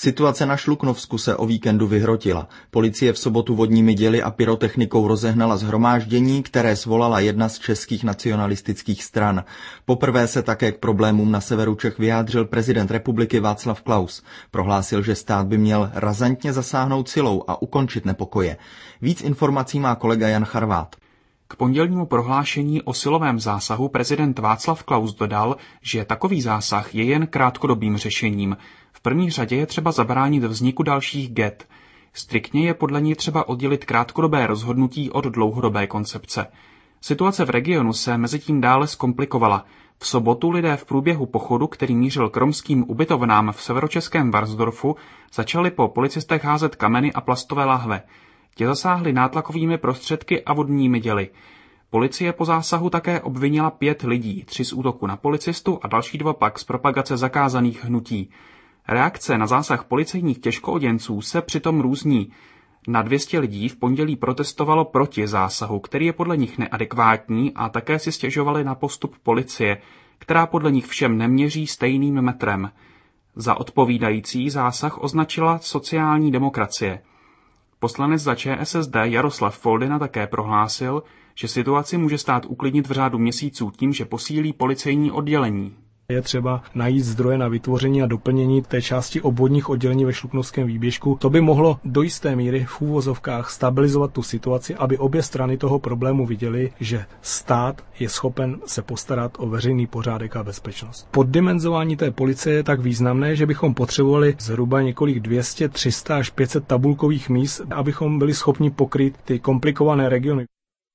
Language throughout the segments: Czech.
Situace na Šluknovsku se o víkendu vyhrotila. Policie v sobotu vodními děly a pyrotechnikou rozehnala shromáždění, které svolala jedna z českých nacionalistických stran. Poprvé se také k problémům na severu Čech vyjádřil prezident republiky Václav Klaus. Prohlásil, že stát by měl razantně zasáhnout silou a ukončit nepokoje. Víc informací má kolega Jan Charvát. K pondělnímu prohlášení o silovém zásahu prezident Václav Klaus dodal, že takový zásah je jen krátkodobým řešením. V první řadě je třeba zabránit vzniku dalších ghett. Striktně je podle něj třeba oddělit krátkodobé rozhodnutí od dlouhodobé koncepce. Situace v regionu se mezitím dále zkomplikovala. V sobotu lidé v průběhu pochodu, který mířil k romským ubytovnám v severočeském Varnsdorfu, začali po policistech házet kameny a plastové lahve. Ti zasáhli nátlakovými prostředky a vodními děly. Policie po zásahu také obvinila 5 lidí, 3 z útoku na policistu a další 2 pak z propagace zakázaných hnutí. Reakce na zásah policejních těžkooděnců se přitom různí. Na 200 lidí v pondělí protestovalo proti zásahu, který je podle nich neadekvátní, a také si stěžovali na postup policie, která podle nich všem neměří stejným metrem. Za odpovídající zásah označila sociální demokracie. Poslanec za ČSSD Jaroslav Foldyna také prohlásil, že situaci může stát uklidnit v řádu měsíců tím, že posílí policejní oddělení. Je třeba najít zdroje na vytvoření a doplnění té části obvodních oddělení ve Šluknovském výběžku. To by mohlo do jisté míry v úvozovkách stabilizovat tu situaci, aby obě strany toho problému viděly, že stát je schopen se postarat o veřejný pořádek a bezpečnost. Poddimenzování té policie je tak významné, že bychom potřebovali zhruba několik 200, 300 až 500 tabulkových míst, abychom byli schopni pokryt ty komplikované regiony.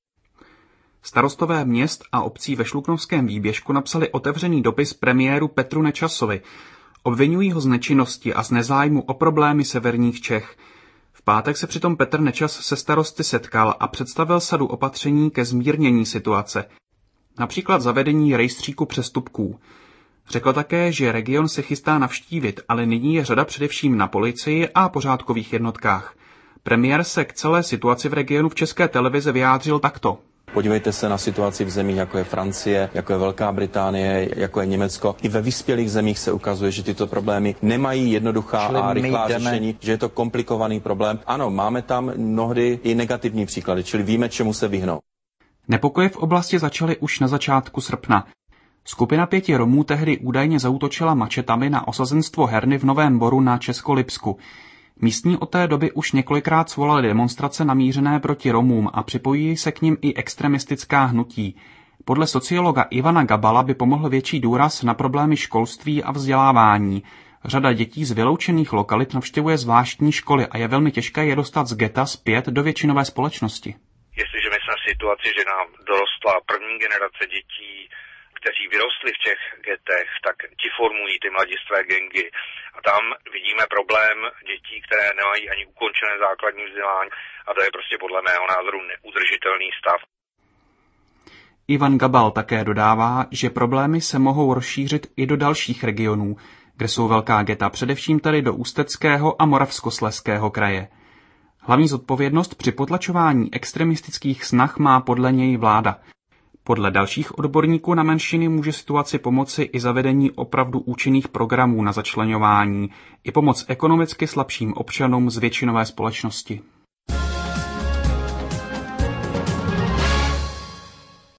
Starostové měst a obcí ve Šluknovském výběžku napsali otevřený dopis premiéru Petru Nečasovi. Obvinují ho z nečinnosti a z nezájmu o problémy severních Čech. V pátek se přitom Petr Nečas se starosty setkal a představil sadu opatření ke zmírnění situace. Například zavedení rejstříku přestupků. Řekl také, že region se chystá navštívit, ale nyní je řada především na policii a pořádkových jednotkách. Premiér se k celé situaci v regionu v České televizi vyjádřil takto. Podívejte se na situaci v zemích, jako je Francie, jako je Velká Británie, jako je Německo. I ve vyspělých zemích se ukazuje, že tyto problémy nemají jednoduchá a rychlá řešení, že je to komplikovaný problém. Ano, máme tam mnohdy i negativní příklady, čili víme, čemu se vyhnout. Nepokoje v oblasti začaly už na začátku srpna. Skupina 5 Romů tehdy údajně zaútočila mačetami na osazenstvo Herny v Novém Boru na Českolipsku. Místní od té doby už několikrát svolali demonstrace namířené proti Romům a připojí se k nim i extremistická hnutí. Podle sociologa Ivana Gabala by pomohl větší důraz na problémy školství a vzdělávání. Řada dětí z vyloučených lokalit navštěvuje zvláštní školy a je velmi těžké je dostat z geta zpět do většinové společnosti. Jestliže my jsme v situaci, že nám dorostla první generace dětí, kteří vyrostli v těch getech, tak ti formují ty mladistvé gangy. A tam vidíme problém dětí, které nemají ani ukončené základní vzdělání, a to je prostě podle mého názoru neudržitelný stav. Ivan Gabal také dodává, že problémy se mohou rozšířit i do dalších regionů, kde jsou velká geta, především tedy do Ústeckého a Moravskoslezského kraje. Hlavní zodpovědnost při potlačování extremistických snah má podle něj vláda. Podle dalších odborníků na menšiny může situaci pomoci i zavedení opravdu účinných programů na začleňování, i pomoc ekonomicky slabším občanům z většinové společnosti.